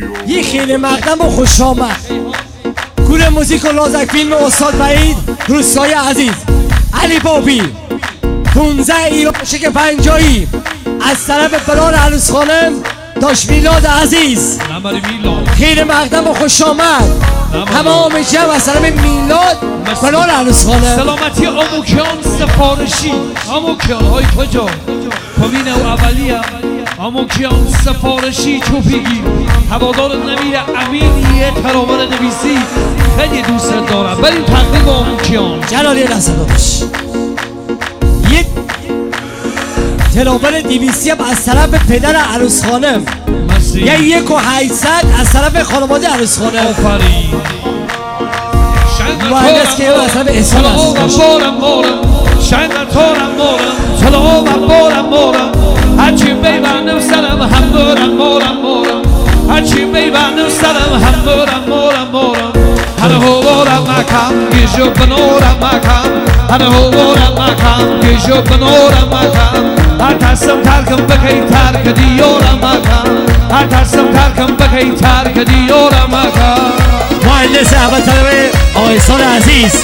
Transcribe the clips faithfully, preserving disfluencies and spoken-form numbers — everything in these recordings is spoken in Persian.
یه خیلی مقدم و خوش آمد. گروه موزیک و نازک فیلم استاد وحید روستایی عزیز، علی بابی پونزده ایران شک پنجایی از طرف برار عروس خانم داشت میلاد عزیز. خیلی مقدم و خوش آمد تمام جمع از طرف میلاد برار عروس خانم. سلامتی آموکیان سفارشی، آموکیان های کجا کمین و اولیه، آموکیان سفارشی چوپیگی، هوادار نمیر امینیه تراور نویسی، خیلی دوست دارم. بریم تقریب آموکیان جلالی دست داشت یک تلاور دیویسی هم از طرف پدر عروس خانم، یه یک و هیصد از طرف خانواده عروس خانم. آفرین مهندس که از طرف احسان عزیز شنگ تورم مورم تلاوم بورم مورم هرچی بیبندم سرم هم مورم مورم مورم هرچی بیبندم سرم هم مورم مورم مورم هر هوورم مکم گیجو بنورم مکم هر هوورم مکم گیجو بنورم مکم هر ترسم ترکم بکی ترک دیورم مکم هر ترسم ترکم بکی ترک دیورم مکم. مهندس اول طرف احسان عزیز،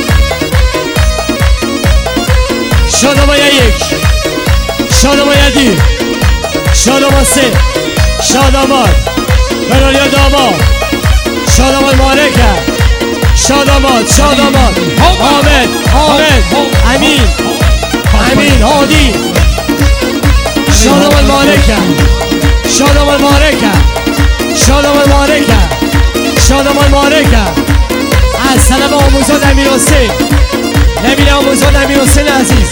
شادمان یک، شادمان دو، شادمان سه، شادمان برای داما، شادمان مارکه، شادمان شادمان حامد حامد امین امین هادی، شادمان مارکه شادمان مارکه شادمان مارکه شادمان مارکه از طرف آموزاد امیر حسین، نبیل آموزاد امیر حسین عزیز،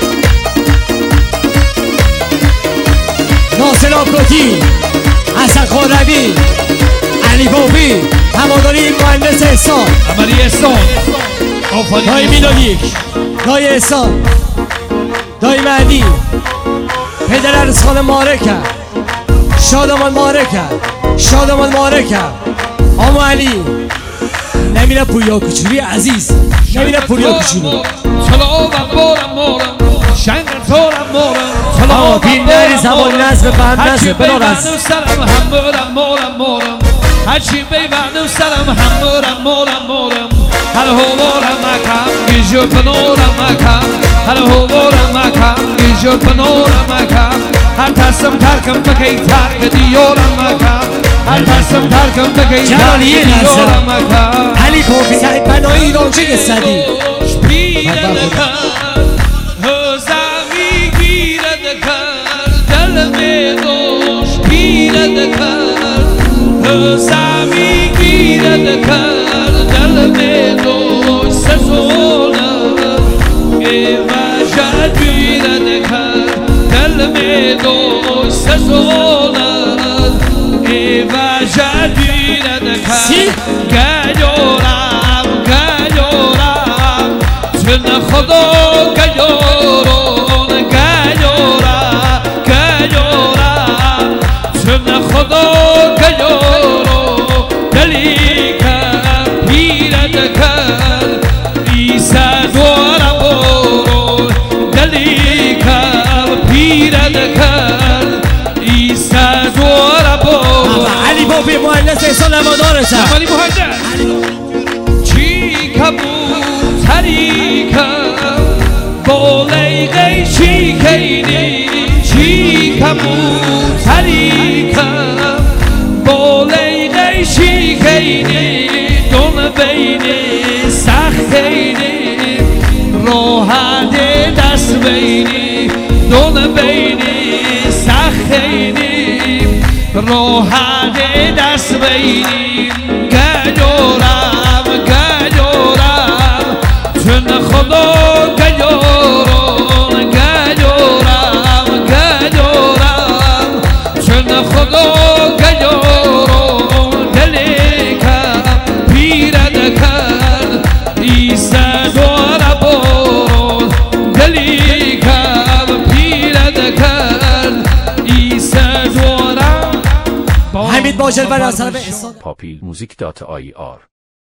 ناصر آبروتی، حسن خورمی، علی بابی، هواداری مهندس احسان عملی احسان، دای میلاد یک، دای احسان، دای مهدی، پدر عروس خانم مارکه، شادمان مارکه شادمان مارکه، آمو علی، نمیره پوریا کچوری عزیز، نمیره پوریا کچوری تلاوم بورم مورم شنگ تورم مورم آه بین نری زمان نظر فهم نظر برار از سرم هم مورم مورم مورم هرچی بیبندم سرم هم مورم مورم مورم هر هوورم مکم گیجو بنورم مکم هر هوورم مکم گیجو بنورم مکم هر ترسم ترکم بکی ترک دیورم مکم هر ترسم ترکم بکی ترک دیورم مکم. علی بابی سعید بنایی ایران چه گستدی پیرد کر هزمی گیرد کر دل می دوش پیرد کر هزمی گیرد کر دل می دوش سزونه ای وجد گیرد کر دل می دوش سزونه ای وجد گیرد کر گجورم گجورم چون خدا گجورون گجورم گجورم چون خدا گجورون دلی کر پیرد کر ایسا دورم بورون دلی کر پیرد کر ایسا دورم بورون. علی بابی مهندس احسان نوادارشم علی مهندس چی کبوتریکم بولیقی چی کینی چی کبوتریکم بولیقی چی کینی دون بینی سختینی روحت دست بینی دون بینی سختینی روحت دست بینی گجورم گجورم چون خدا گجورم گجورم گجورم چون خدا گجورم دلی کم پیرد کرد ایسا دور بورون دلی کم پیرد کرد ایسا دورم حمید باجل بر از طرف احسان پاپیل موزیک دات آی آر